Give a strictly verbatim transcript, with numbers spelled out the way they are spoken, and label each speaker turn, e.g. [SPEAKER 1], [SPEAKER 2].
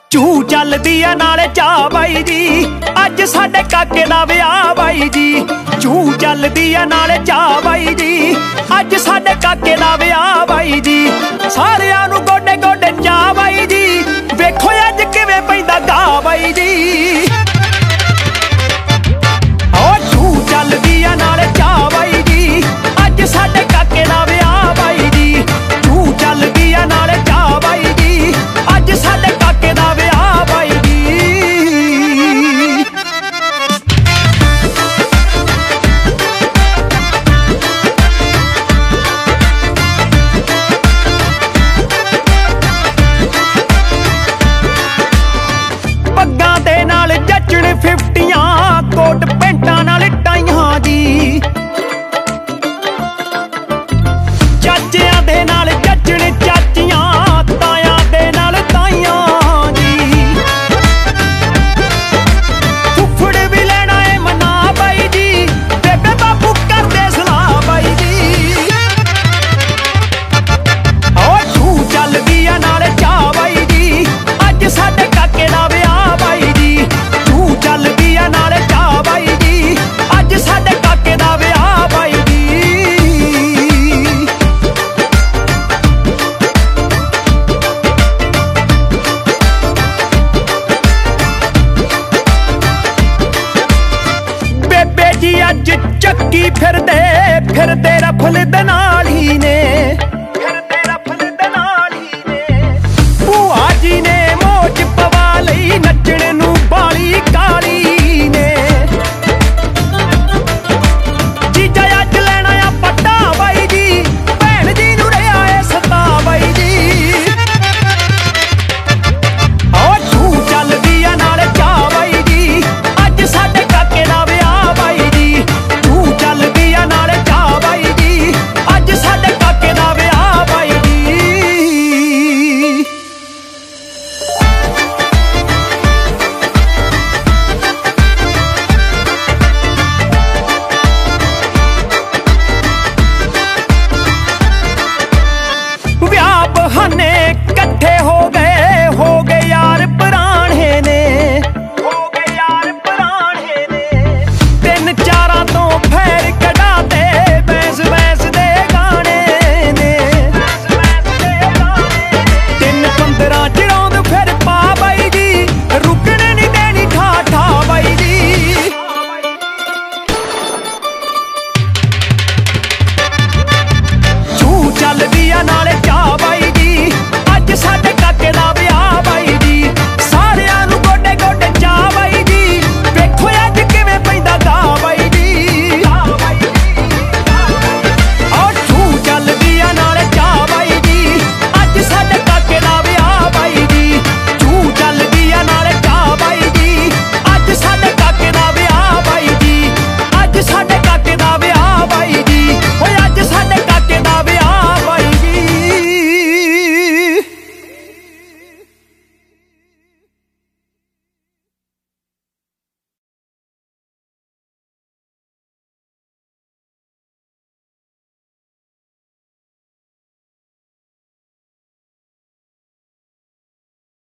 [SPEAKER 1] ਚੂ ਚੱਲਦੀ ਆ ਨਾਲੇ ਚਾਹ ਬਾਈ ਜੀ, ਅੱਜ ਸਾਡੇ ਕਾਕੇ ਦਾ ਵਿਆਹ ਬਾਈ ਜੀ। ਚੂ ਚੱਲਦੀ ਆ ਨਾਲੇ ਚਾਹ ਬਾਈ ਜੀ, ਅੱਜ ਸਾਡੇ ਕਾਕੇ ਦਾ ਵਿਆਹ ਬਾਈ ਜੀ। ਸਾਰਿਆਂ ਨੂੰ ਗੋਡੇ ਗੋਡੇ ਚਾਹ ਬਾਈ ਜੀ, ਵੇਖੋ ਅੱਜ ਕਿਵੇਂ ਪੈਂਦਾ ਗਾ ਬਾਈ ਜੀ। ਓ ਚੂ ਚੱਲਦੀ ਆ ਨਾਲੇ ਚਾਹ ਬਾਈ ਜੀ, ਅੱਜ ਸਾਡੇ ਕਾਕੇ ਦਾ ਵਿਆਹ ਬਾਈ ਜੀ। ਚੂ ਚੱਲਦੀ ਆ ਨਾਲੇ ਚਾਹ ਬਾਈ ਜੀ, ਅੱਜ ਸਾਡੇ ਕਾਕੇ ਦਾ ਵਿਆਹ ਬਾਈ ਜੀ। ਪੱਗਾਂ ਦੇ ਨਾਲ ਜੱਚਣ ਫਿਫਟੀਆਂ, ਕੋਟ ਪੈਂਟਾਂ ਨਾਲ ਟਾਈਆਂ ਜੀ। ਚਾਚਿਆਂ ਦੇ ਨਾਲ ਜੱਚਣ ਚਾਚੀਆਂ, ਤਾਇਆਂ ਦੇ ਨਾਲ ਤਾਈਆਂ ਜੀ। ਫੁੱਫੜ ਵੀ ਲੈਣਾ ਏ ਮਨਾ ਬਾਈ ਜੀ, ਬੇਬੇ ਬਾਪੂ ਕਰਦੇ ਸਲਾਹ ਬਾਈ ਜੀ। ਓ ਚੂ ਚੱਲਦੀ ਆ ਨਾਲੇ ਚਾਹ ਬਾਈ ਜੀ, ਅੱਜ ਸਾਡੇ ਕਾਕੇ ਦਾ ਵਿਆਹ ਬਾਈ ਜੀ। ਚੂ ਚੱਲਦੀ ਆ ਨਾਲੇ ਚਾਹ ਬਾਈ ਜੀ, ਅੱਜ ਸਾਡੇ ਕਾਕੇ ਦਾ ਵਿਆਹ ਬਾਈ ਜੀ। ਬੇਬੇ ਜੀ ਅੱਜ ਚੱਕੀ ਫਿਰਦੇ ਫਿਰਦੇ ਰਫਲ ਦੇ ਨਾਲ